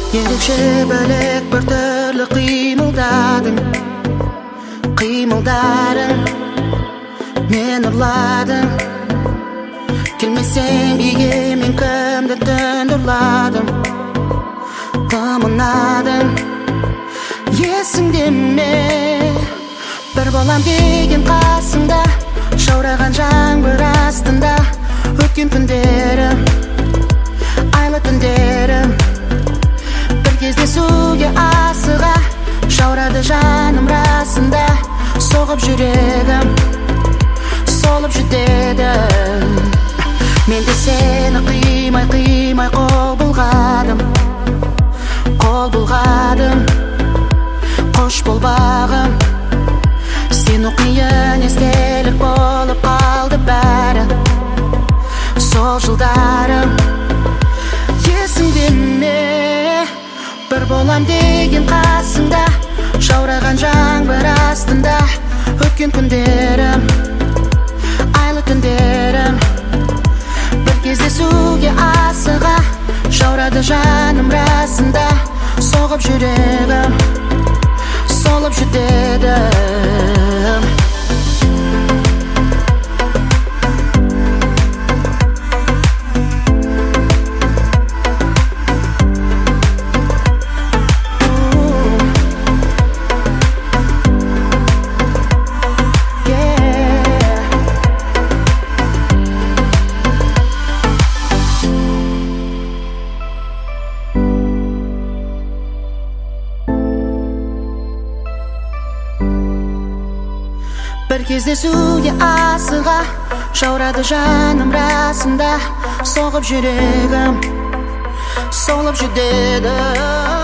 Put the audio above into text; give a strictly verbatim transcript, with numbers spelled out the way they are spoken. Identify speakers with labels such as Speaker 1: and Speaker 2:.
Speaker 1: Ерекше бөлек бір түрлі қимылдадың, қимылдарың мен ұрладың. Келмесең биге мен кімді түнді ұрладым, тымынадың. Есіңде ме бір болам деген қасыңда, жаураған жаңбыр астында өткен күндерім, айлы түндерім. Бір кездесуге асыға жаурады жаным расында, соғып жүрегім, солып жүдеді. Мен де сені қимай қимай қол бұлғадым, қол бұлғадым. Қош бол бағым, сен қиын естелік болып қалды бәрі сол жылдарым. Есіңде ме бір болам деген қасыңда, жаураған жаңбыр астында өткен күндерім, айлы түндерім. Бір кездесуге асыға жаурады жаным расында, соғып жүрегім, солып жүдедім. Бір кездесуге асыға жаурады жаным расында, соғып жүрегім, солып жүдеді.